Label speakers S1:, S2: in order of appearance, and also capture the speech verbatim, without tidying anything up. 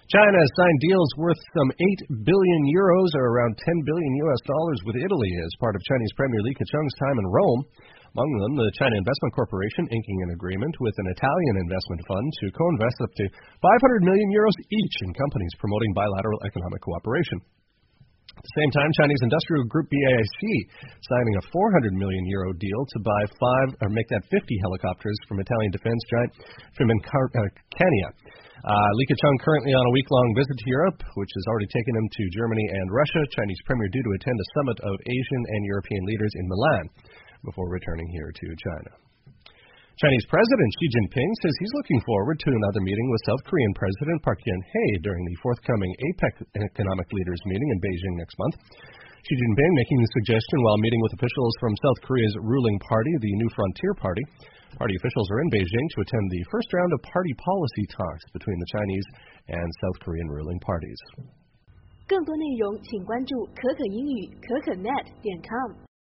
S1: China has signed deals worth some eight billion euros, or around ten billion U S dollars, with Italy as part of Chinese Premier Li Keqiang's time in Rome. Among them, the China Investment Corporation inking an agreement with an Italian investment fund to co-invest up to five hundred million euros each in companies promoting bilateral economic cooperation. At the same time, Chinese industrial group B A I C signing a four hundred million euro deal to buy five, or make that fifty helicopters from Italian defense giant Finmeccanica. Uh, Li Keqiang currently on a week-long visit to Europe, which has already taken him to Germany and Russia. Chinese Premier due to attend a summit of Asian and European leaders in Milan before returning here to China. Chinese President Xi Jinping says he's looking forward to another meeting with South Korean President Park Geun-hye during the forthcoming APEC Economic Leaders meeting in Beijing next month. Xi Jinping making the suggestion while meeting with officials from South Korea's ruling party, the New Frontier Party. Party officials are in Beijing to attend the first round of party policy talks between the Chinese and South Korean ruling parties.
S2: 更多内容请关注可可英语可可 net 点 com。